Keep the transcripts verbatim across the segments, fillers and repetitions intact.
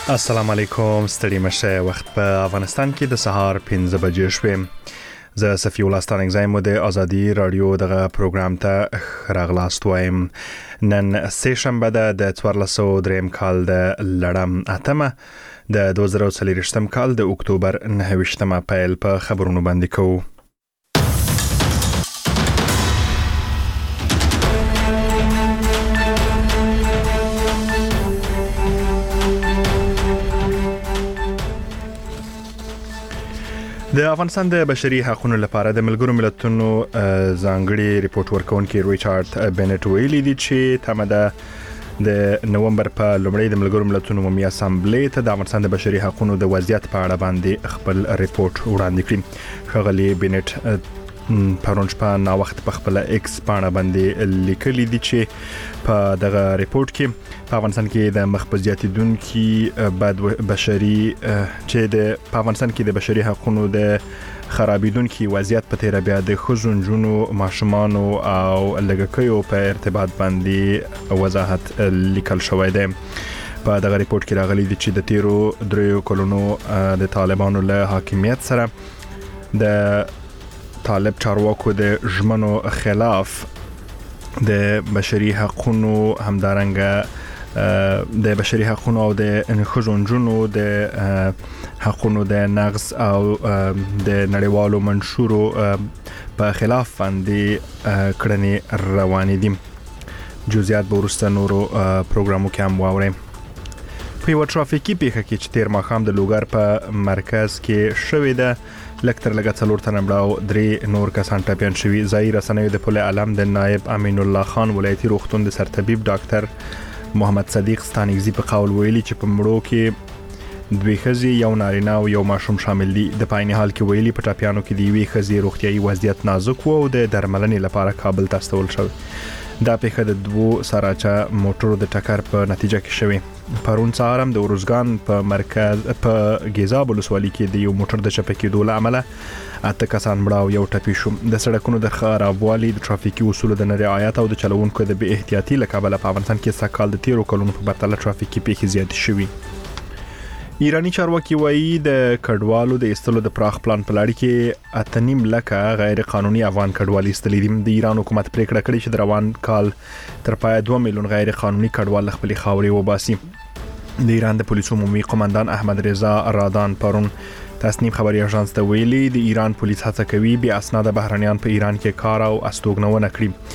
السلام علیکم، ستړي مشه. وخت په افغانستان کې د سهار پنځه بجې شوې. زه صفی الله ستانکزی مو د ازادي رادیو دغه پروګرام ته راغلاست وایم. نن سه شنبه ده د څوارلس سوه دریم کال د لړم اتمه د دوه زره څلوېښتم کال د اکتوبر نهه ویشتمه پیل په خبرونو باندې کوو. د افغانستان د بشري حقوقو لپاره د ملګرو ملتونو ځانګړي ریپورت ورکونکي ریچارډ بینټ ویلي دی چې تمه ده د نومبر په لومړۍ د ملګرو ملتونو عمومي اسامبلې ته د افغانستان د بشري حقوقو د وضعیت په اړه باندې خپل ریپورت وړاندې کړي. ښاغلي بینټ پرون شپه نا وخت په خپل ایکس پاڼه باندې لیکلي دي چې په دغه ریپورت کې په افغانستان کې د مخ په زیاتیدونکي بد بشري چې د په افغانستان کې د بشري حقوقو د خرابیدونکي وضعیت په تیر بیا د ښځو، نجونو، ماشومانو او لږکیو په ارتباط باندې وضاحت لیکل شوی دی. په دغه ریپورت کې راغلي دي چې د تیرو دریو کلونو د طالبانو له حاکمیت سره د طالب چارواکو د ژمنو خلاف د بشري حقوقو همدارنګه د بشري حقوقو او د ښځو نجونو د حقوقو د نقض او د نړیوالو منشورو په خلاف باندې کړنې روانې دي. جزئیات به وروسته نورو پروګرامو کې هم واورئ. په یو ترافیکي پیښه کې چې تیر ماښام د لوګر په مرکز کې شوې ده، لکتر لګا څلور تنه مړه، درې نور کسان ټپیان شوي. ځایي رسنیو د پل علم د نائب امین الله خان ولایتي روغتون د سرطبیب ډاکټر محمد صدیق ستانکزی په قول ویلي چې په مړو کې دوی ښځې، یو نارینه او یو ماشوم شامل دي. د پایني حال کې ویلي په ټپیانو کې د یوې ښځې روغتیایي وضعیت نازک و او د درملنې لپاره کابل ته استول شوی. دا پیښه د دوو سراچا موټرو د ټکر په نتیجه کې شوی. پرون سهار هم د ورزګان په مرکز په ګیزاب ولسوالۍ کې د یو موټر د چپه کېدو له امله اته کسان مړه او یو ټپي شو. د سړکونو د خرابوالي، د ترافیکي اصولو د نه رعایت او د چلوونکو د بې احتیاطي له کبله په افغانستان کې سږکال د تیرو کلونو په پرتله ترافیکي پیښې زیاتې شوي. ایرانی چارواکي وایي د کډوالو د ایستلو د پراخ پلان په لړ کې اته نیم لکه غیر قانوني افغان کډوال ایستلي دي. د ایران حکومت پریکړه کړې چې د روان کال تر پایه دوه میلیون غیر قانوني کډوال خپل خاورې وباسي. د ایران د پولیسو عمومي قومندان احمد رضا رادان پرون تصنیم خبري اژانس ته ویلي د ایران پولیس هڅه کوي بیا اسناد بهرنیان په ایران کې کار او استوګنونه کړي.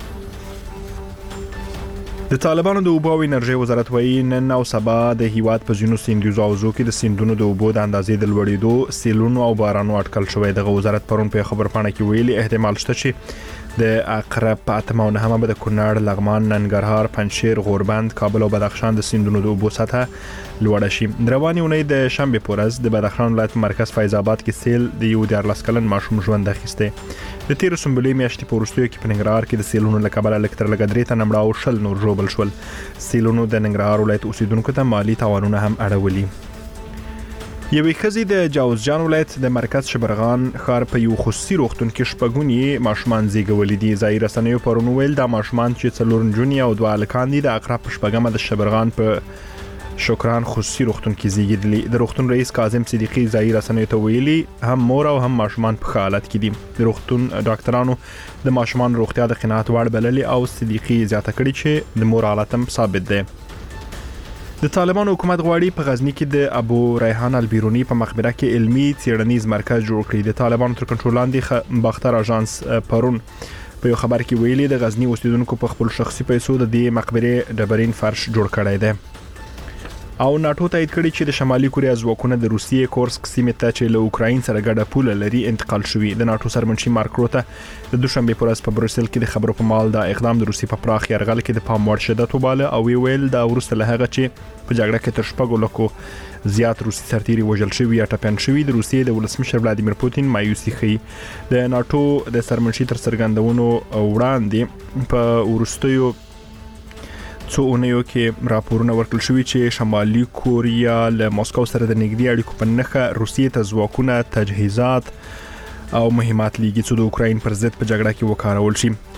د طالبانو د اوبو او انرژي وزارت وایي نن او سبا د هیواد په ځینو سیندیزو حوزو کې د سیندونو د اوبو د اندازې د لوړېدو، سیلونو او بارانو اټکل شوی. دغه وزارت پرون په خبرپاڼه کې ویلي احتمال شته چې د اقرب په اتمه او نهمه به د کونړ، لغمان، ننګرهار، پنجشیر، غوربند، کابل او بدخشان د سیندونو د اوبو سطحه لوړه شي. روانې اونۍ د شنبې په ورځ د بدخشان ولایت مرکز فیض آباد کې سیل د یو دیارلس کلن ماشوم ژوند اخیسته. د تیر سنبلې میاشتې په وروستیو کې په ننګرهار کې د سیلونو له کبله لکتر لګا درې تنه مړه او شل نور ژوبل شول. سیلونو د ننګرهار ولایت اوسیدونکو ته مالی تاوانونه هم اړولي. یوې ښځې د جوزجان ولایت د مرکز شبرغان ښار په یو خصوصي روغتون کې شپږونی ماشومان زیږولي دي. ځایي رسنیو پرون ویل دا ماشومان چې څلور نجونې او دوه هلکان دي د اقرب په شپږمه د شبرغان په شکران خصوصي روغتون کې زیږیدلي. د روغتون رئیس کاظم صدیقي ځایي رسنیو ته ویلي هم مور او هم ماشومان په ښه حالت کې دي. د روغتون ډاکټرانو د ماشومان روغتیا د قناعت وړ بللې او صدیقي زیاته کړې چې د مور حالت هم ثابت دی. د طالبانو حکومت غواړي په غزنی کې د ابو ریحان البیرونی په مقبره کې علمي څېړنیز مرکز جوړ کړي. د طالبانو تر کنټرول لاندې باختر اژانس پرون په یو خبر کې ویلي د غزنی اوسیدونکو په خپل شخصي پیسو د دې مقبره ډبرین فرش جوړ کړی دی. او ناتو تایید کړي چې د شمالي کوریا ځواکونه د روسیې کورسک سیمې ته چې له اوکراین سره ګډه پوله لري انتقال شوي. د ناتو سرمنشي مارک روته د دوشنبه په ورځ په بروسل کې د خبرو په مال دا اقدام د روسیې په پراخ یرغل کې د پام وړ شدت وباله او ویل دا وروسته له هغه چې په جګړه کې تر شپږو لکو زیات روسي سرتیري وژل شوي یا ټپیان شوي. د روسیې د ولسمشر ولادیمیر پوتین مایوسي ښيي. د ناتو د سرمنشي تر څرګندونو وړاندې په وروستیو څو اونیو کې راپورونه ورکړل شوي چې شمالي کوریا له ماسکو سره د نږدې اړیکو په نښه روسیې ته ځواکونه، تجهیزات او مهمات لیږي چې د اوکراین پر ضد په جګړه کې وکارول شي.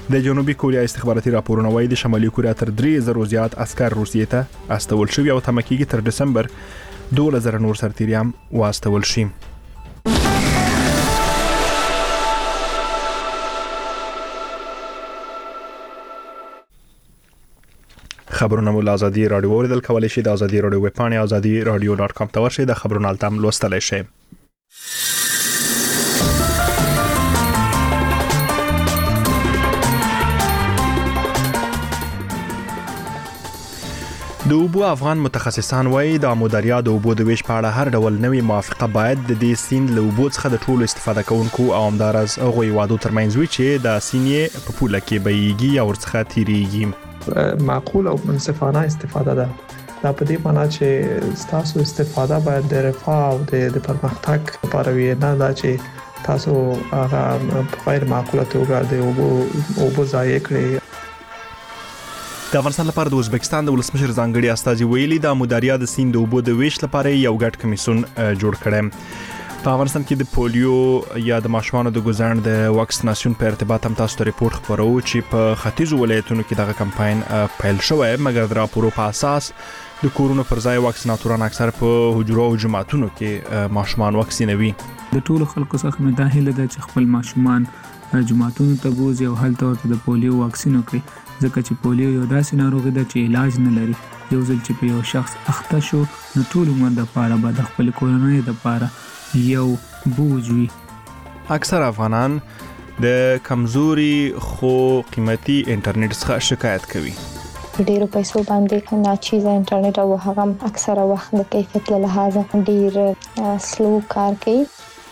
د جنوبي کوریا استخباراتي راپورونه وايي د شمالي کوریا تر درې زره زیات عسكر روسیې ته استول شوي او تمه کېږي تر دسمبر دوه زره نور سرتیري هم واستول شي. خبرونه مو آزادي رادیو اوریدل کولای شي د آزادي رادیو ویب پاڼه آزادي رادیو ډاټ کام ته ورشئ. د خبرونو التم لوستلای شئ. د اوبو افغان متخصصان وایي د امو دریا د اوبو د ویش په اړه هر ډول نوې موافقه باید د دې سیند له اوبو څخه د ټولو استفاده کوونکو او همدارس هغوی وادو ترمنځ وي چې د سیند په پوله کې بهیږي یا ورڅخه تیریږي. معقول او منصفانه استفاده ده. دا په دې معنی چې تاسو استفاده باید د رفاه او د پرمختګ لپاره وي، نه دا چې تاسو هغه په غیر معقوله توګه د اوبو اوبو ضایع کړئ. د افغانستان لپاره د ازبکستان د ولسمشر ځانګړي استازي ویلي د امو دریا د سیند د اوبو د ویش لپاره یو ګډ کمیسیون جوړ کړی. په افغانستان کې د پولیو یا د ماشومانو د ګزارن د واکسیناسیون په ارتباط هم تاسو ته ریپورت خبرو چې په ختیځو ولایتونو کې دغه کمپاین پیل شوی، مګر د راپورو په اساس د کورونو پر ځای واکسیناتوران اکثر په حجرو او جماعتونو کې ماشومان واکسینوي. د ټولو خلکو څخه مې دا هیله ده چې خپل ماشومان جماعتونو ته بوزي او هلته ورته د پولیو واکسین وکړي، ځکه چې پولیو یو داسې ناروغي ده چې علاج نه لري. یو ځل چې په یو شخص اخته شو نو ټول عمر دپاره به د خپل کورنۍ دپاره یو بوج وي. اکثر افغانان د کمزوري خو قیمتي انټرنیټ څخه شکایت کوي. ډیرو پیسو باندې ناچیزه انټرنیټ او هغه اکثره وخت د کیفیت له لحاظه ډیر سلو کار کوي.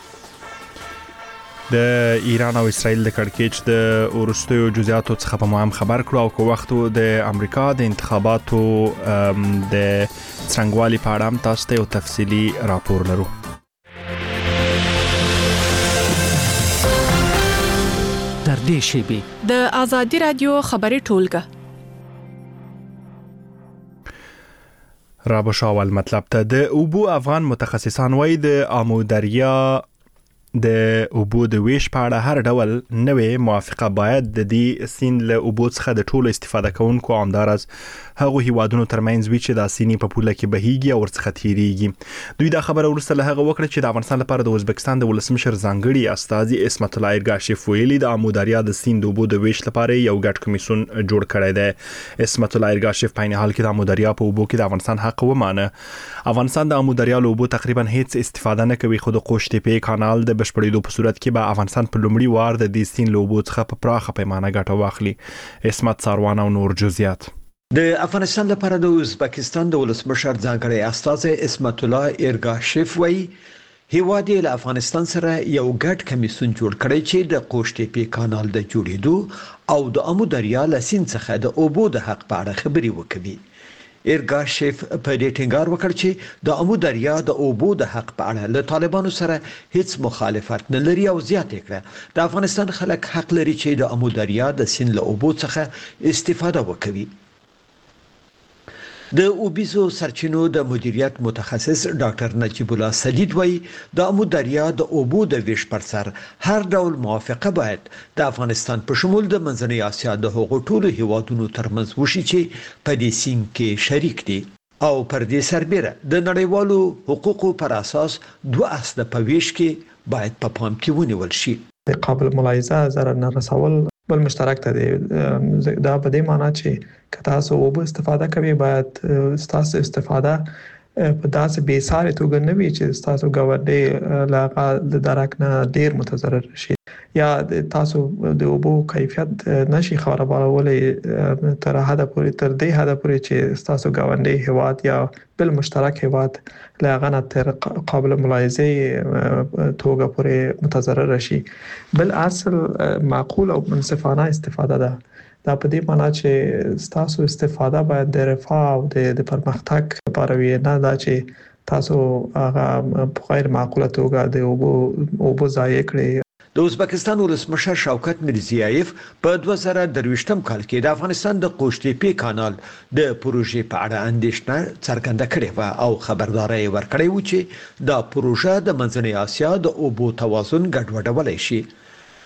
د ایران او اسرائیل د کړکېچ د ورستیو جزئیاتو څخه په مهم خبر کړو او کو وخت د امریکا د انتخاباتو د څنګهوالي په اړه هم تاسو ته یو تفصیلی راپور لرو. در دې شیبې د آزادي رادیو خبري ټولګه رابو شاول مطلب ته د اوبو افغان متخصصان وایي د امو دریا د اوبو د ویش په اړه هر ډول نوې موافقه باید د دې سیند له اوبو څخه د ټولو استفاده کوونکو همدارس هغه هیوادونو ترمنځ وي چې د سیند په پوله کې بهیږي او ورڅخه تیریږي. دوی دا خبره ورسته له هغه وکړه چې د افغانستان لپاره د ازبکستان د ولسمشر ځانګړي استازي اسمت الله ایرګاشیف ویلي د امو دریا د سیند د اوبو د ویش لپاره یو ګډ کمیسیون جوړ کړی دی. اسمت الله ایرګاشیف په عین حال کې د امو دریا په اوبو کې د افغانستان حق ومانه. افغانستان د امو دریا له اوبو تقریبا هیڅ استفاده نه کوي، خو د قوشتېپې کانال د بشپړېدو په صورت کې به افغانستان په لومړي وار د دې سیند له اوبو څخه په پراخه پیمانه ګټه واخلي. اسمت ساروان او نور جزئیات. د افغانستان لپاره د ازبکستان د ولسمشر ځانګړي استازي اسمت الله ایرګاشیف وایي هیواد له افغانستان سره یو ګډ کمیسیون جوړ کړی چې د قوشتېپې کانال د جوړېدو او د امو دریا له سیند څخه د اوبو د حق په اړه خبرې وکړي. ایرګاشیف په دې ټینګار وکړ چې د امو دریا د اوبو د حق په اړه له طالبانو سره هیڅ مخالفت نه لري او زیاته کړه د افغانستان خلک حق لري چې د امو دریا د سیند له اوبو څخه استفاده وکړي. د اوبیزو سرچینو د مدیریت متخصص ډاکټر نجیب الله سدید وایي د امو دریا د اوبو د ویش پر سر هر ډول موافقه باید د افغانستان په شمول د منځنۍ اسیا د هغو ټولو هیوادونو ترمنځ وشي چې په دې سیند کې شریک دي او پر دې سربېره د نړیوالو حقوقو پر اساس دوه اصله په ویش کې باید په پام کې ونیول شي. قابل ملاحظه ضرر نه رسول بل مشترک ته دی. دا په دې معنی چې که تاسو اوبه استفاده کوئ باید تاسو استفاده په داسې بې ساري توګه نه وي چې تاسو ګاونډي له د درک نه ډیر متضرر شي یا تاسو د اوبو کیفیت نشي خرابولای تر حد پورې تر دې حد پورې چې تاسو ګاونډي هیواد یا بل مشترک هیواد له غنه تر قابل ملاحظه توګه پورې متضرر شي. بل اصل معقول او منصفانه استفاده ده. دا په دې معنی چې تاسو استفاده باید د رفاه او د پرمختګ لپاره وي، نه دا چې تاسو هغه په غیر معقوله توګه د اوبو اوبو ضایع کړئ. د ازبکستان ولسمشر شوکت میرزیایف په دوه زره درویشتم کال کې د افغانستان د قوشتېپې کانال د پروژې په اړه اندېښنه څرګنده کړې و او خبرداري ورکړې و چې دا پروژه د منځنۍ اسیا د اوبو توازن ګډوډولای شي.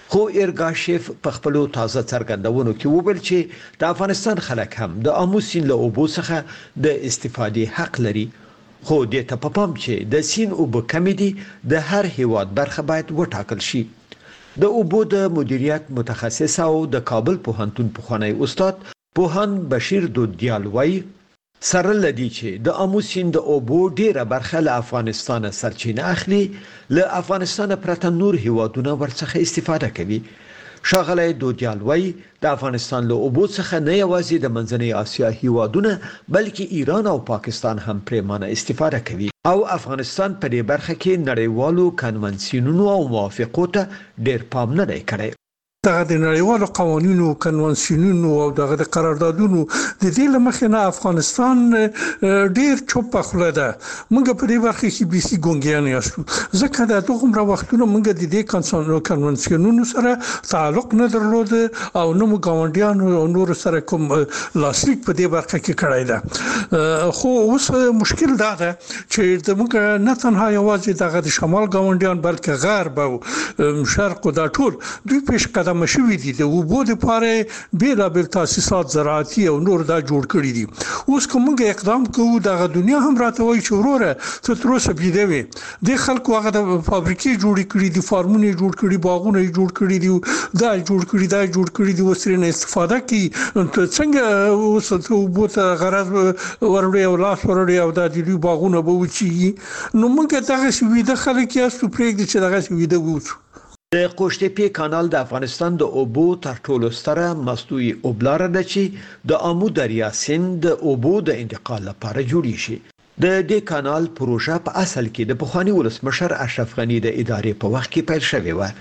خو ایرګاشف په خپل تازه څرګندونو کې وویل چې د افغانستان خلک هم د آمو سیند له اوبو څخه د استفادې حق لري، خو د ته په پام چې د سیند اوبه کمی دي د هر هیواد برخه باید وټاکل شي. د اوبو د مدیریت متخصص او د کابل پوهنتون پخوانی استاد پوهان بشیر دودیال وایي سره لدی چې د آمو سیند د اوبو ډیره برخه له افغانستان سرچینه اخلي، له افغانستان پرته نور هیوادونه ورڅخه استفاده کوي. ښاغلی دودیال وایي د افغانستان له اوبو څخه نه یوازې د منځنۍ اسیا هیوادونه بلکې ایران او پاکستان هم پرېمانه استفاده کوي او افغانستان په دې برخه کې نړیوالو کنونسیونونو او موافقو ته ډیر پام نه دی کړی. دغه د نړیوالو قوانینو کنونسیونونو او دغه د قراردادونو د دې لمخې نه افغانستان ډیر چوپ خله ده. موږ په دې برخه کې بي سي ګونګیان یاستو، ځکه د دغه وختونو موږ د دې کنونسیونونو سره تعلق نه درلود او نو ګاونډیانو او نور سره کوم لاسلیک په دې برخه کې کړی ده. خو اوس مشکل دا ده چې د موږ نه تنها یوازې دغه د شمال ګاونډیان بلکې غرب او شرق او دا ټول دوی پیش قدم مشوي دي د اوبو د پاره بیلابل تاسیسات زراعتي او نور دا جوړ کړی دي. اوس کومه اقدام کوو دغه دنیا هم راته وایي چې وروره ته تر اوسه بيده وي د خلکو هغه د فابریکې جوړ کړي دي، فارمونه جوړ کړي، باغونه جوړ کړي دي، دا جوړ کړي دا جوړ کړي دي، وسرینه استفاده کوي. څنګه اوس ته اوبو ته غرض ورړي او لاس ورړي او د دې باغونه به وچی نو موږ دغه سوي د خلک یاستو پرېږدي چې دغه سوي د وڅ د قوشتېپې کانال د افغانستان د اوبو تر ټولو ستره مصنوعي اوبلاره ده چې د آمو دریا سیند د اوبو د انتقال لپاره جوړی شي. د دې کانال پروژه په اصل کې د پخوانی ولسمشر اشرف غنی د ادارې په وخت کې پیل شوې و.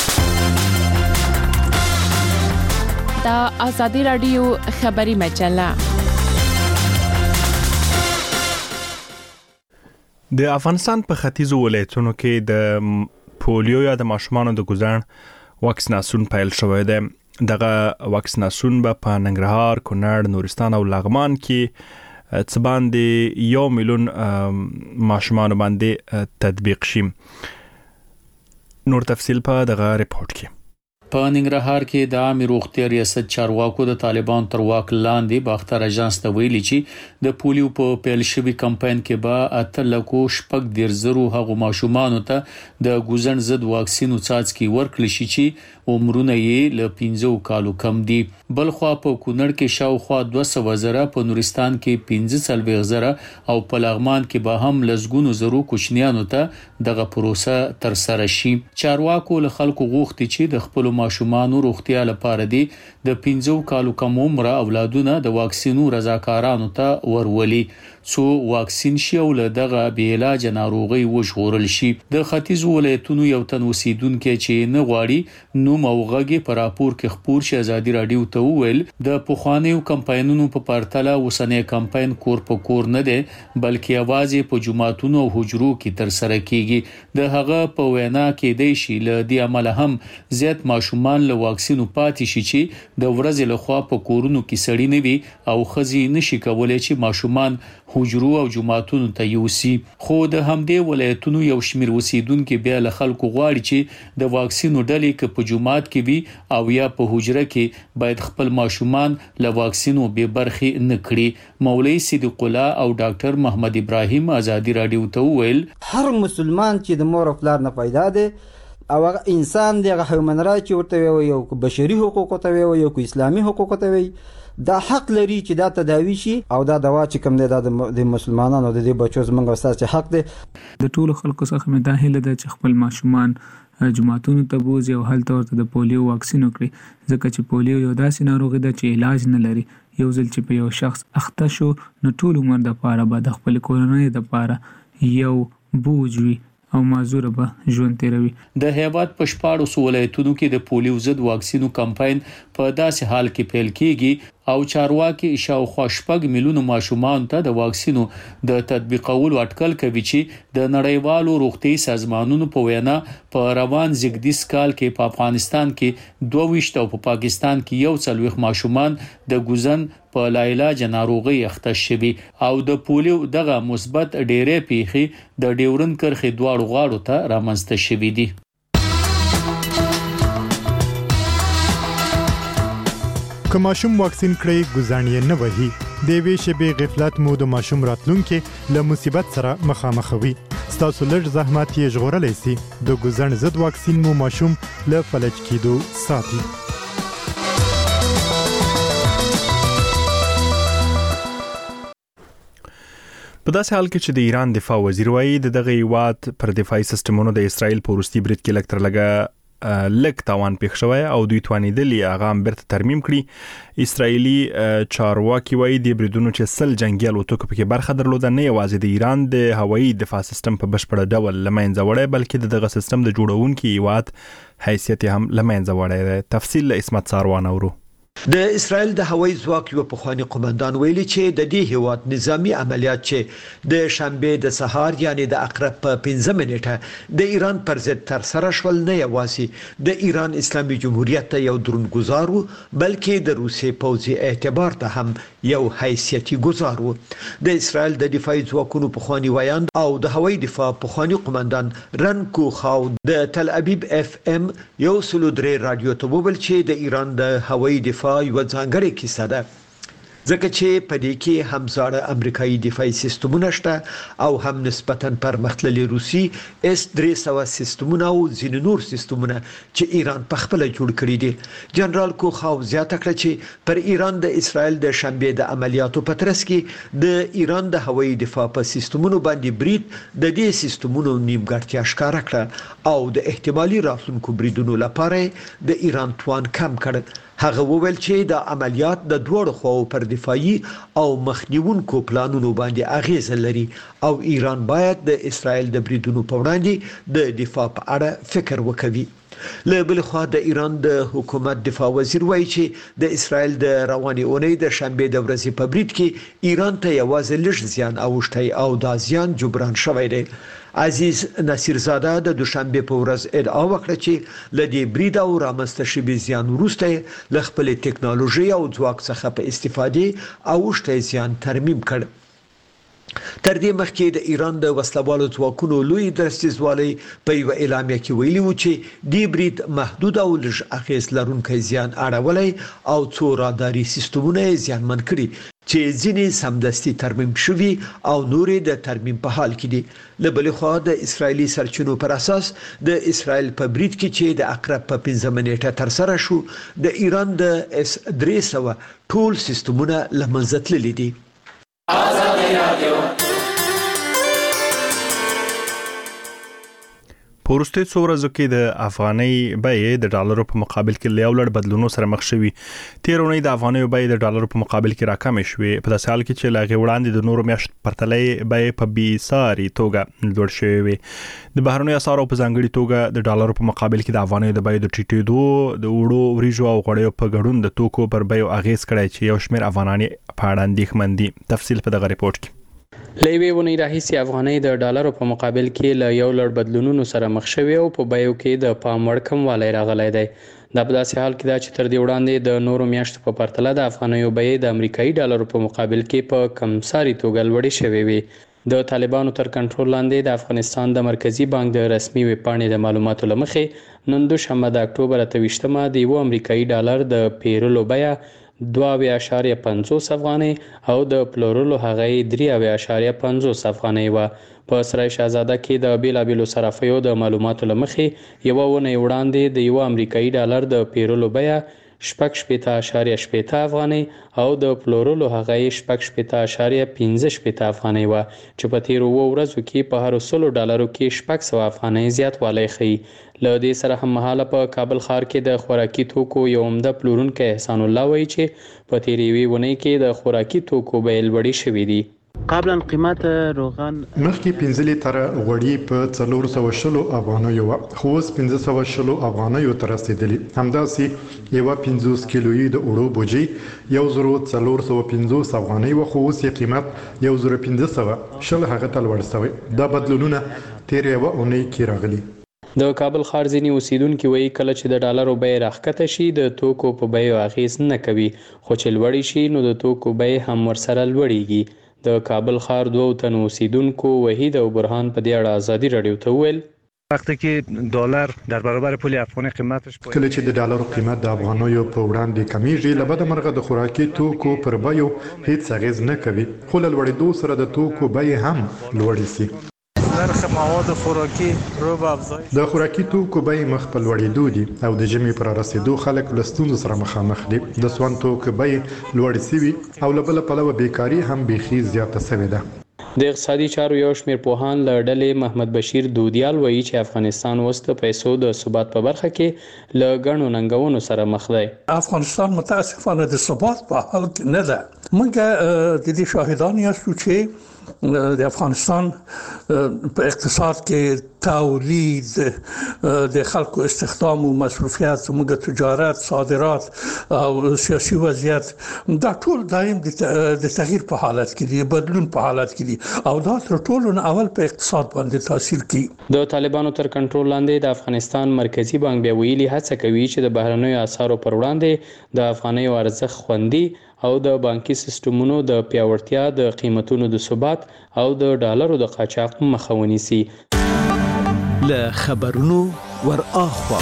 د ازادي رادیو خبري مجله د افغانستان په ختیځو ولایتونو کې د پولیو یا د ماشومانو د ګزن واکسیناسیون پیل شوی دی. دغه واکسیناسیون به په ننګرهار، کونړ، نورستان او لغمان کې څه باندې یو میلیون ماشومان باندې تطبیق شي. نور تفصیل په دغه ریپورت کې. په ننګرهار کې د عامه روغتیا ریاست چارواکو د طالبان تر واک لاندې باختر اژانس ته ویلي چې د پولیو په پیل شوی کمپاین کې به اته لکو شپږ ډیر زرو هغو ماشومانو ته د ګوزن ضد واکسینو څاڅکي ورکړل شي چې عمرونه یې له پنځه کالو کم دي. بلخوا په کونړ کې شاوخوا دوه سوه زره، په نورستان کې پنځه څلوېښت زره او په لغمان کې به هم لسګونو زرو کوچنیانو ته دغه پروسه تر سره شي. چارواکو له خلکو غوښتي چې د خپل ماشومانو روغتیا لپاره دي د پنځه کالو کم عمر اولادونه د واکسینو رضاکارانو ته ورولي څو واکسین شي او له دغه بې علاج ناروغي وژغورل شي. د ختیځ ولایتونو یو تن اوسیدونکو چې نه غواړي نوم او غږی په راپور کې خبر شي ازادي رادیو ته وویل د پخوانیو کمپاینونو په پرتله اوسنۍ کمپاین کور په کور نه دی بلکې आवाज په جماعتونو او حجرو کې تر سره کیږي. د هغه په وینا کې د شي له دې عمل هم زیات ماشومان له واکسینو پاتې شي چې د ورځې له خوا په کورونو کې سړی نه وي او خزي نشي کولای چې ماشومان حجرو او جماعتونو ته یوسي. خو د همدې ولایتونو یو شمیر اوسیدونکو بیا له خلکو غواړي چې د واکسینو ډلې کې په جماعت کې وي او یا په حجره کې باید خپل ماشومان له واکسینو به برخې نه کړي. مولوی صدیق الله او ډاکټر محمد ابراهیم ازادي رادیو ته ویل هر مسلمان چې د مور او پلار نه پیدا دی او انسان دی هغه هیومن رایټ ورته وي یو بشري حقوق ته وي یو اسلامي حقوق ته وي دا حق لري چې دا تداوی شي او دا دوا چې کوم دی د مسلمانانو د دې بچو زمونږ استاد حق دی. د ټولو خلکو څخه مې دا هیله ده چې خپل ماشومان جماعتونو ته بوزي او هلته ورته د پولیو واکسین وکړي ځکه چې پولیو یو داسې ناروغي ده چې علاج نه لري. یو ځل چې په یو شخص اخته شو نو ټول عمر د پاره به د خپل کورنۍ د پاره یو بوج وي او معذور به ژوند تیروي. د هیواد په شپاړسو ولایتونو کې د پولیو ضد واکسینو کمپاین په داسې حال کې پیل کیږي او چارواکي شاوخوا شپږ میلیونو ماشومان ته د واکسینو د تطبیقولو اټکل کوي چې د نړیوالو روغتي سازمانونو په وینا په روان زیږدیز کال کې په افغانستان کې دوه ویشت او په پاکستان کې یو څلوېښت ماشومان د ګوزن په لاعلاج ناروغي اخته شوي او د پولیو دغه مثبت ډېرې پیښې د ډیورن کرخې دواړو غاړو ته رامنځته شوي دي. که ماشوم واکسین کړئ ګزاڼ یې نه وهي. د یوې شېبې غفلت مو د ماشوم راتلونکي له مصیبت سره مخامخوي. ستاسو لږ زحمت یې ژغورلی سي. د ګزاڼ ضد واکسین مو ماشوم له فلج کېدو ساتي. په داسې حال کې چې د ایران دفاع وزیر وایي د دغه هیواد پر دفاعي سیستمونو د اسرائیل په وروستي برید کې لږ تر لږه لږ تاوان پېښ شوی او دوی توانېدلي هغه هم بیرته ترمیم کړي. اسرائیلي چارواکي وایي د بریدونو چې سل جنګي الوتکو پکې برخه درلوده نه یوازې د ایران د هوایي دفاع سیستم په بشپړ ډول له منځه وړی بلکې د دغه سیستم د جوړونکي هیواد حیثیت هم له منځه وړی دی. تفصیل له اسمت ساروان اورو. د اسرائیل د هوایي ځواک یو پخوانی قومندان ویلي چې د دې هیواد نظامی عملیات چې د شنبه د سهار یعنی د اقرب په پنځه منټه د ایران پر ضد تر سره شول نه یوازې د ایران اسلامي جمهوریت ته یو درنګزار وو بلکې د روسي پوځي اعتبار ته هم یو حیثیتي گزار وو. د اسرائیل د دفاعي ځواکونو پخوانی ویاند او د هوایي دفاع پخوانی قومندان رن کوخاو د تل ابیب اف ام یو سلو درې رادیو ته وویل چې د ایران د هوایي دفاع یو ځانګړې کیسه ده ځکه چې په دې کې هم زاړه امریکایي دفاعي سیستمونه شته او هم نسبتاً پرمختللي روسي اس درې سوه سیستمونه او ځینې نور سیستمونه چې ایران په خپل جوړ کړي دي. جنرال کوخاو زیاته کړه چې پر ایران د اسرائیل د شنبه د عملیاتو په ترڅ کې د ایران د هوایي دفاع په سیستمونو باندې برید د دې سیستمونو نیمګړتیا ښکاره کړه او د احتمالي راتلونکو بریدونو لپاره د ایران توان کم کړ. هغه وویل چې د عملیات د دوړ خو پر دفاعي او مخنیونکو پلانونو باندې اغیز لري او ایران باید د اسرائیل د بریدونو په وړاندې د دفاع په اړه فکر وکړي. له بل خوا د ایران د حکومت دفاع وزیر وایي چې د اسرائیل د رواني اونۍ د شنبه د ورځې په برید کې ایران ته یوازې لږ زیان اوښتی او دا زیان جبران شوی دی. عزیز نصیرزاده د دوشنبه په ورځ ادعا وکړه چې لدی برید او رامنځته شوی زیان وروسته ل خپل ټکنالوژي او ځواک څخه په استفادې او شته زیان ترمیم کړ. تر دې مخکې د ایران د وسلوالو ځواکونو لوی درستیزوالي په یو اعلامیه کې ویلي و چې دی برید محدود او لږ اغیز لرونکي زیان اړولای او څو راداري سیستمونه زیانمن کړي چې ځینې سمدستي ترمیم شوي او نورې د ترمیم په حال کې دي. له بل خوا د اسرایلی سرچینو پر اساس د اسرایل په برید کې چې د اقرب په پنځه منټه تر سره شو د ایران د اس درې سوه ټول سیستمونه له منځه تللي دي. په وروستي څو ورځو کې د افغانۍ بیې د ډالرو په مقابل کې له یو لړ بدلونونو سره مخ شوي. تیر اونۍ د افغانۍ بیې د ډالرو په مقابل کې راکمې شوې په داسې حال کې چې له هغې وړاندې د نورو میاشتو پرتله بیې په بېساري توګه لوړ شوې وې. د بهرنیو اسعارو په ځانګړي توګه د ډالرو په مقابل کې د افغانۍ د بیې د ټیټېدو د وړو وریجو او غوړیو په ګډون د توکو پر بیو اغیز کړی چې یو شمېر افغانان په اړه اندېښمن دي. تفصیل په دغه ریپورت کې. لوی ونی راهیسي افغانۍ د ډالرو په مقابل کې له یو لړ بدلونونو سره مخ شوی او په بیو کې د پام وړ کموالی راغلی دی. دا په داسې حال کې دا چې تر دې وړاندې د نورو میاشتو په پرتله د افغانیو بیې د امریکایي ډالرو په مقابل کې په کمساري توګه لوړې شوې وي. د طالبانو تر کنټرول لاندې د افغانستان د مرکزی بانک د رسمي ویبپاڼې د معلوماتو لمخې نن دوشنبه د اکتوبر اته ویشتمه د یو امریکایي ډالر د پیرلو بیه دوه اویا اعشاریه پنځوس افغانۍ او د پلورلو هغه درې اویا اعشاریه پنځوس افغانۍ وه. په سرای شهزاده کې د بیلابیلو صرافیو د معلوماتو لمخې یوه اونۍ وړاندې د یو امریکایي ډالر د پیرلو بیه شپږ شپېته اعشاریه شپېته افغانۍ او د پلورلو هغه شپږ شپېته اعشاریه پنځه شپېته افغانۍ وه چې په تیرو اووه ورځو کې په هرو سلو ډالرو کې شپږ سوه افغانۍ زیاتوالی ښیي. له دې سره هم مهاله په کابل ښار کې د خوراکي توکو یو عمده پلورونکی احسان الله وایي چې په تیرې یوې اونۍ کې د خوراکي توکو بیې لوړې شوي دي. قبلا قیمت روغن مخکې پنځه لیتره غوړي په څلور سوه شلو افغانیو وه خو اوس پنځه سوه شلو افغانیو ته رسېدلي. همداسې یوه پنځوس کیلویي د اوړو بوجۍ یو زرو څلور سوه پنځوس افغانۍ وه خو اوس یې قیمت یو زرو پنځه سوه شل هغه ته لوړ شوی. دا بدلونونه تېره یوه اونۍ کې راغلي. د کابل ښار ځینې اوسیدونکي وایي کله چې د ډالرو بیې راښکته شي د توکو په بیو اغیز نه کوي خو چې لوړې شي نو د توکو بیې هم ورسره لوړېږي. د کابل ښار دوو تنو اوسیدونکو وحید او برهان په دې اړه ازادي راډیو ته وویل وقتی که دلار در برابر پول افغاني قیمتش کله چې د ډالر قیمت د افغانیو په وړاندې کمیږي لبد مرغه د خوراکي توکو پر بیو هیڅ اغیز نه کوي خو له لوړېدو سره د توکو بیې هم لوړې سي نرخ مواد خوراکي رو به افزایش د خوراکي توکو بیې مخ په لوړېدو دي او د ژمي پر رسیدو خلک له ستونزو سره مخامخ دي د سون توکو بیې لوړې سوي او له بل پلوه بیکاري هم بيخي زیاته شوې ده د اقتصادي چارو یو شمېر پوهان له ډلې محمد بشیر دودیال وایي چې افغانستان اوس د پیسو د ثبات په برخه کې له ګڼو ننګونو سره مخ دی. افغانستان متاسفانه د ثبات په حال کې نه ده. موږ د دې شاهدان یاستو چې د افغانستان په اقتصاد کې تولید د خلکو استخدام او مصرفیات موږ تجارت صادرات او سیاسي وضعیت دا ټول دایم د تغییر په حالت کې دي بدلون په حالت کې دي او دا تر ټولو اول په اقتصاد باندې تاثیر کوي. د طالبانو تر کنټرول لاندې د افغانستان مرکزی بانک بیا ویلي هڅه کوي چې د بهرنیو اسعارو پر وړاندې د افغانیو ارزښت خوندي او د بانکي سیستمونو د پیاوړتیا د قیمتونو د ثبات او د ډالرو د قاچاق مخه ونیسي. له خبرونو ور اخوا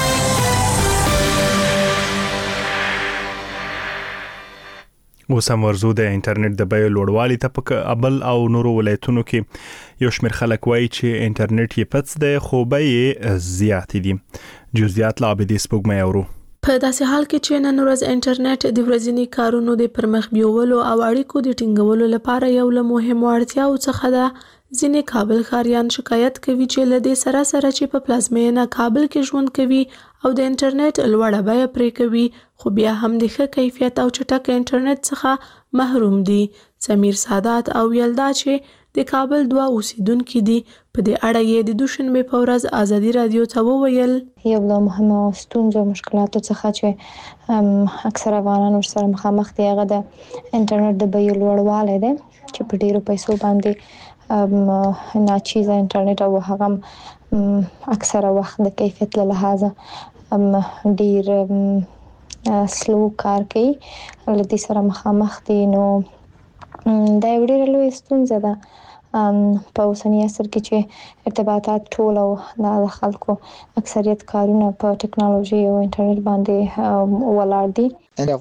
اوس هم ورزو د انټرنیټ د بیو لوړوالي ته په ابل او نورو ولایتونو کې یو شمېر خلک وایي چې انټرنیټ یې پڅ دی خو بیې زیاتې دي. جزئیات لا عبدي سپوږمۍ اورو. په داسې حال کې چې نن ورځ انټرنیټ د ورځني کارونو د پرمخ بیولو او اړیکو د ټینګولو لپاره یو له مهمو اړتیاو څخه ده. ځینې کابل ښاریان شکایت کوي چې له دې سره سره چې په پلازمینه کابل کې ژوند کوي او د انټرنیټ لوړه بیه پرې کوي خو بیا هم د ښه کیفیت او چټک انټرنیټ څخه محروم دي. سمیر سادات او یلدا چې د کابل دوه اوسیدونکو دي په دې اړه یې د دوشنبه په ورځ ازادي رادیو ته وویل یو له مهمو ستونزو مشکلاتو څخه چې اکثر افغانان ورسره مخامخ دي هغه د انټرنیټ د بیو لوړوالی دی چې په ډیرو پیسو باندې ناچیزه انټرنیټ او هغه اکثر وخت د کیفیت له لحاظه ډیر سلو کار کوي له دې سره مخامخ دي. نو دا یو ډېر لوی ستونزه ده په اوسني عصر کې چې ارتباطات ټول او د خلکو اکثریت کارونه په ټکنالوژي او انټرنیټ باندې ولاړ دي.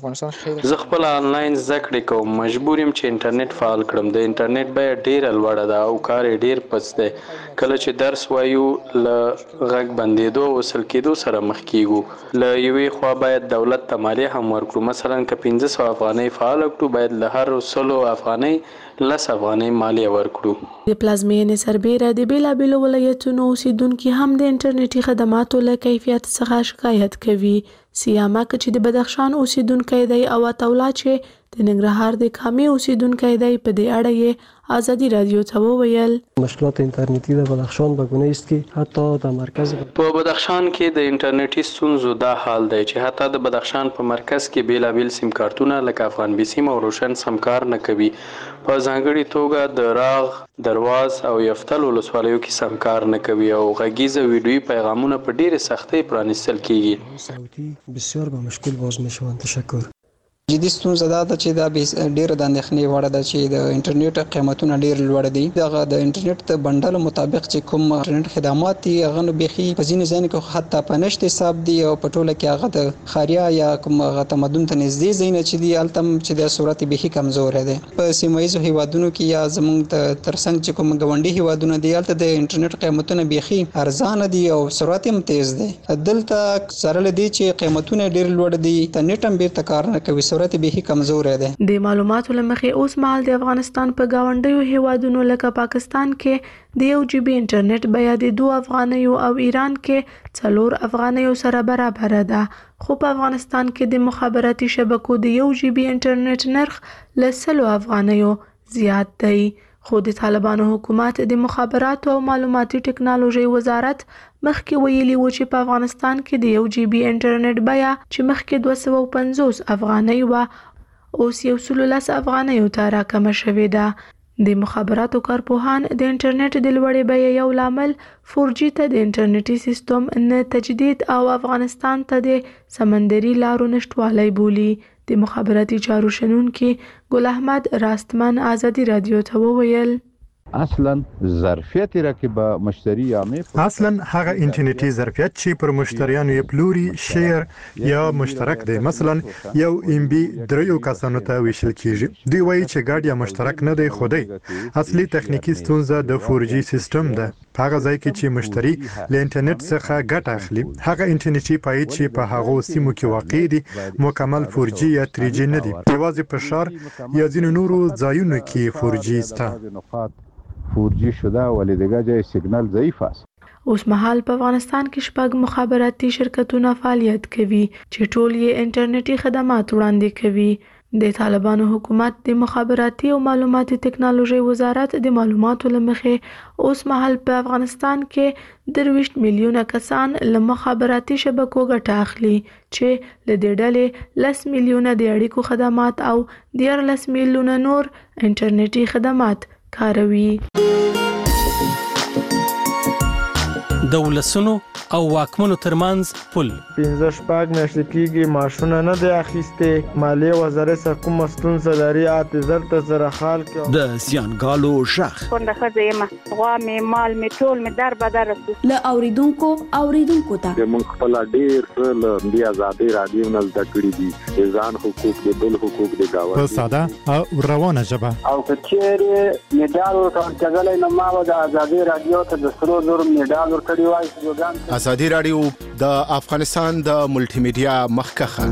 زه خپل آنلاین زده کړې کوم مجبور یم چې انټرنیټ فعال کړم. د انټرنیټ بیه ډیره لوړه ده او کار یې ډیر پڅ دی. کله چې درس وایو له غږ بندېدو او وصل کېدو سره مخ کیږو. له یوې خوا باید دولت ته مالیه هم ورکړو. مثلا که پنځه سوه افغانۍ فعال کړو باید له هر سلو افغانۍ لس افغانۍ مالیه ورکړو. د پلازمینې سربیره د بیلابیلو ولایتونو اوسیدونکي هم د انټرنیټي خدماتو له کیفیت څخه شکایت کوي. سیاما چې د بدخشان اوسیدونکی دی او اتولا چې د ننګرهار د کامې اوسیدونکی دی په دې اړه یې ازادي رادیو ته وویل مشکلات اینترنتی در بدخشان بگونه است که حتی در مرکز په بدخشان کې د انټرنیټي ستونزو دا حال دی چې حتی د بدخشان په مرکز کې بیلابیل سیم کارتونه لکه افغان بي سیم او روشن سم کار نه کوي. په ځانګړي توګه د راغ درواز او یفتل ولسوالیو کې سم کار نه کوي او غږیزه ویډیویي پیغامونه په ډیره سختۍ پرانیستل کیږي. صوتي بسیار به مشکل باز میشوند. تشکر. جدي ستونزه دا ده چې دا ډیره د اندېښنې وړ ده چې د انټرنیټ قیمتونه ډیر لوړ دي. دغه د انټرنیټ د بندل مطابق چې کوم انټرنیټ خدمات دي هغه نو بيخي په ځینې ځایونو کې حتی په نشته حساب دي او په ټوله کې هغه د خاریا یا کوم هغه تمدن ته نږدې ځایونه چې دي التم چې د صورت بيخي کمزور دي. په سیمایي هیوادونو کې یا زموږ ترڅنګ چې کوم غونډي هیوادونه دي الته د انټرنیټ قیمتونه بيخي ارزانه دي او سرعت هم تیز دي. دلته سره لدی چې قیمتونه ډیر لوړ دي انټرنیټ هم بیرته کار نه کوي. سرعت بيخي کمزور د معلوماتو لمخې اوس مهال د افغانستان په گاونډیو هیوادونو لکه پاکستان کې د یو جی بي انټرنیټ بیه د دوه افغانیو او ایران کې څلور افغانیو سره برابر ده. خو په افغانستان کې د مخابراتي شبکو د یو جی بي انټرنیټ نرخ له سلو افغانیو زیات دی. خو د طالبانو حکومت د مخابراتو او معلوماتي ټکنالوژي وزارت مخکې ویلي و چې په افغانستان کې د یو جی بي انټرنیټ بیه چې مخکې دوه سوه پنځوس افغانۍ وه اوس یو سل لس افغانیو ته راکمه شوې ده. د مخابراتو کارپوهان د انټرنیټ د لوړې بیې یو لامل فور جي ته د انټرنیټي سیستم نه تجدید او افغانستان ته د سمندري لارو نشټوالی بولي. د مخابراتي چارو شنونکي ګل احمد راستمن ازادي رادیو ته وویل اصلا ظرفیت را که به مشتری عامه اصلا هغه انټرنیټي ظرفیت چې پر مشتریانو یې پلوري شیر یا مشترک دی. مثلا یو ام بي دریو کسانو ته ویشل کیږي. دوی وایي چې ګډ یا مشترک نه دی، خو دی اصلي تخنیکی ستونزه د فور جی سیستم ده. هغه ځای کې چې مشتری له انټرنیټ څخه ګټه اخلي، هغه انټرنیټي پایې چې په هغو سیمو کې واقع دي مکمل فور جی یا تری جی نه دي. یوازې په ښار یا ځینو نورو ځایونو کې فور جی شته. فور جی شده ولی دیگه جای سیگنال ضعیف است. اوس مهال په افغانستان کې شپږ مخابراتي شرکتونه فعالیت کوي چې ټول یې انټرنیټي خدمات وړاندې کوي. د طالبانو حکومت د مخابراتي او معلوماتي ټکنالوژي وزارت د معلوماتو لمخې اوس مهال په افغانستان کې درویشت میلیونه کسان له مخابراتي شبکو ګټه اخلي چې له دې ډلې لس میلیونه د اړیکو خدمات او دیارلس میلیونه نور انټرنیټي خدمات کاروي. د ولسونو او واکمنو ترمنځ پل پنځه شپږ میاشتې کېږي معاشونه نه دی اخیستې. مالیې وزارت څخه کومه ستونزه لري اته زر ته زره خال کې د زیانګالو ژغ کونډه ښځه یم، غوا مې مال مې ټول مې در بدر رسو له اوریدونکو اوریدونکو ته موږ خپل ډیر څه له دې ازادي رادیو نه زده کړي دي، ځان حقوق د بل حقوق د گاوند په ساده او روانه ژبه. او کچېره میډال ورکړل کېدل نو ما د ازادي رادیو ته د سرو زر میډال ورکړی وای. ځوګان ازادي رادیو د افغانستان د ملټي میډیا مخکخه.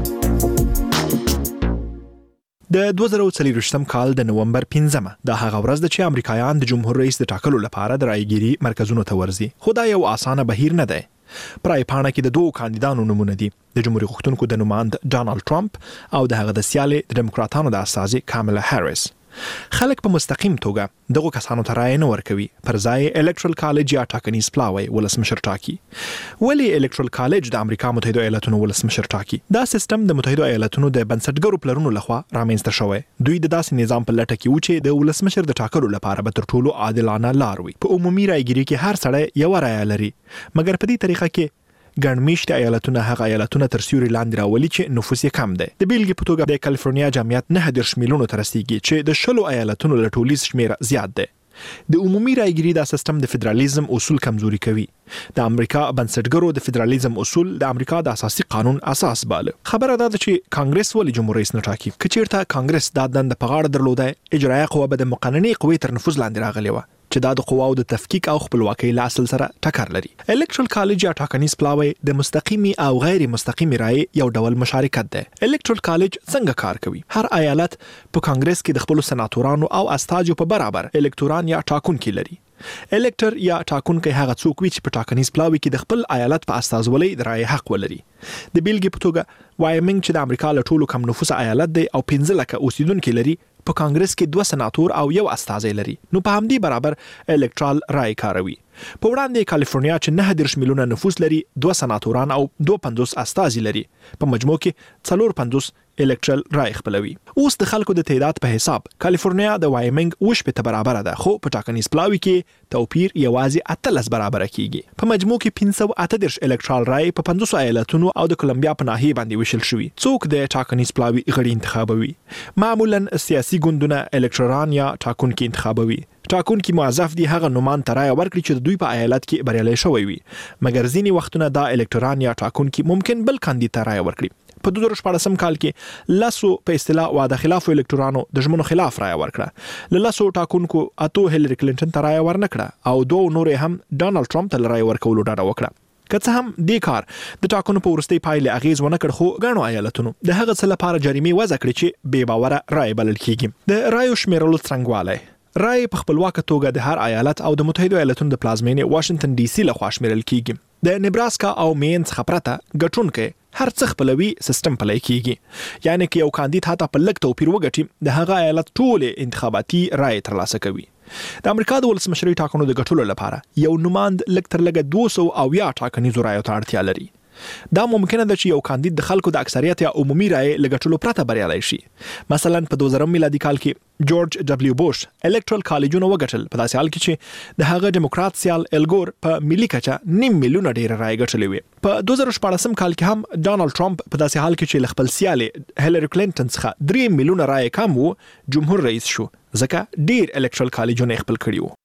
د دوه زره څلورویشتم کال د نومبر پنځمه د هغه ورځ د چې امریکایان د جمهور رئیس د ټاکلو لپاره د رایګيري مرکزونو ته ورځي. خو دا یو اسانه بهیر نه دی. پرای پاڼه کې د دوه کاندیدانو نمونه دي، د جمهوریت غوښتونکو د نوماند ډانلډ ټرمپ او د هغه د سیالي د دموکراتانو د استازي کاملا هریس. خلک په مستقیم توګه دغه کسانو ته رایه نه ورکوي، پر ځای الکترال کالج یا ټاکنیز پلاوی ولسمشر ټاکي. ولی الکترال کالج د امریکا متحده ایالاتونو ولسمشر ټاکي؟ دا سیستم د متحده ایالاتونو د بنسټګرو پلرونو لخوا رامنځته شوی. دوی د داسې نظام په لټه کې و چې د ولسمشر د ټاکلو لپاره به تر ټولو عادلانه لار وي. په عمومي رایګيري کې هر سړی یو رایه لري، مګر په دې طریقه کې ګڼمېشت ایالتونه هغه ایالتونه تر سیوري لاندې راولي چې نفوس یې کم دی. د بیلګې په توګه د کالیفورنیا جمعیت نه دېرش میلیونو ته رسیږي چې د شلو ایالتونو له ټولیز شمېر زیات دی. د عمومي رایګيري دا سیستم د فدرالیزم اصول کمزوري کوي. د امریکا بنسټګرو د فدرالیزم اصول د امریکا د اساسي قانون اساس باله. خبره ده چې کانګرس ولې جمهور رئیس نه ټاکي. کچیرته کانګرس دا دند په غاړه درلوده، اجرایه قوه به د مقننې قوې تر نفوذ لاندې راغلی و چې دا د قواو د تفکیک او خپلواکۍ له اصل سره ټکر لري. الکترال کالج یا ټاکنیز پلاوی د مستقیمي او غیر مستقیمي رای یو ډول مشارکت ده. الکترال کالج څنګه کار کوي؟ هر ایالت په کانګرس کې د خپل سناتورانو او استازو په برابر الکتوران یا ټاکونکي لري. الکټر یا ټاکونکي هغه څوک وي چې په ټاکنیز پلاوی کې د خپل ایالت په استازولۍ د رای حق ولري. د بیلګې په توګه وایمنګ چې د امریکا له ټولو کم نفوس ایالت دی او پنځه لکه اوسیدونکو لري، په کانګرس کې دوه سناتور او یو استازی لري. نو په همدې برابر الکټرال رای کاروي. په وړاندې کالیفورنیا چې نه دېرش میلیونه نفوس لري، دوه سناتوران او دوه پنځوس استازي لري. په مجموع کې څلور پنځوس الکټرال رای خپلوي. اوس د خلکو د تعداد په حساب کالیفورنیا د وایمنګ وش په برابر ده، خو په ټاکنیز پلاوی کې توپیر یوازې اتلس برابر کیږي. په مجموع کې پنځه سوه اته دېرش الکټرال رای په پنځوس ایالتونو او د کولمبیا په ناحیه باندې وشل شوی. څوک د ټاکنیز پلاوی غړي انتخابوي؟ معمولا سیاسي ګوندونه الکټران یا ټاکونکي انتخابوي. ټاکونکي موظف دي هغه نومان ترای ورکړي چې دوی په ایالت کې بریالي شوی وي، مګر ځینی وختونه دا الکټران یا ټاکونکي ممکن بل کاندید ترای ورکړي. په دوه زره شپږم کال کې لاسو په اصطلاح واده خلاف الکټرانو د ژمنو خلاف رای ورکړه. ل لاسو ټاکونکو اتو هیلری کلینټن ترای ورنکړه او دوه نورې هم ډانلډ ټرمپ ته رای ورکولو ډاډه وکړه. که څه هم دې کار د ټاکنو په وروستۍ پایلې اغیز ونه کړ، خو غاڼو ایالتونو د هغه څه لپاره جریمې وضع کړې چې بې باوره رای بلل کیږي. د رایو شمیرلو څرنګوالی رای په خپلواکه توګه د هر ایالت او د متحده ایالاتونو د پلازمینې واشنگټن ډي سي لخوا شمیرل کیږي. د نیبراسکا او مین څخه پرته ګټونکي هر څه خپلوي سیستم پلی کیږي. یعنی که یو کاندید حتی په لږ توپیر وګټي، د هغه ایالت ټول انتخاباتي رای ترلاسه کوي. د امریکا د ولسمشرۍ ټاکنو د ګټلو لپاره یو نوماند لږ تر لږه دوه سوه اویا ټاکنیزو رایو ته اړتیا لري. دا ممکنه ده چې یو کاندید د خلکو د اکثریت یا عمومي رای لګټلو پرته بریالي شي. مثلا په دوه زره میلادي کال کې جورج دبلیو بوش الکټرال کالجونه وګټل، په داسې حال کې چې د هغه دیموکرات سیال الګور په ملي کچه نیم میلیونه ډیر رای ګټلې وي. په دوه زره شپږم کال کې هم ډانلډ ټرمپ په داسې حال کې چې خپل سیال هیلری کلینټن څخه درې میلیونه رای کم وو، جمهور رئیس شو، ځکه ډیر الکټرال کالجونه خپل کړي وو.